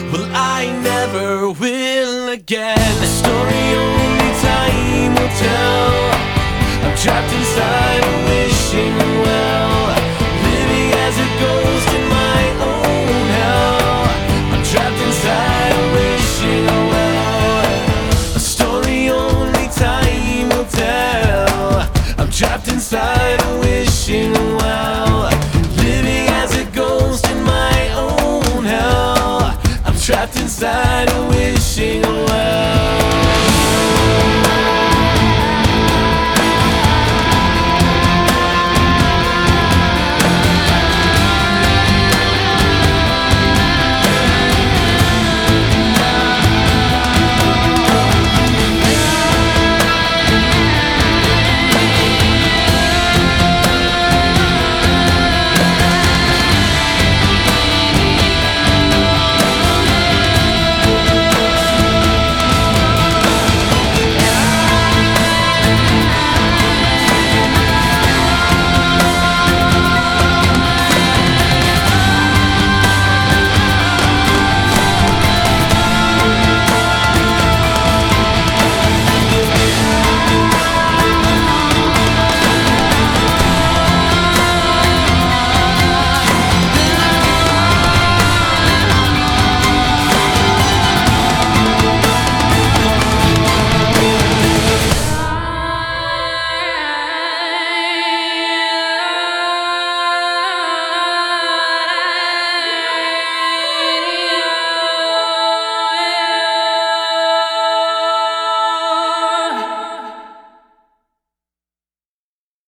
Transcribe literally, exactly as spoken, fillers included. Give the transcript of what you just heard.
Well, I never will again. A story only time will tell. I'm trapped inside a wishing well, living as a ghost in my own hell. I'm trapped inside a wishing well, a story only time will tell. I'm trapped inside a wishing well, living as a ghost in my own hell. I'm trapped inside a wishing well.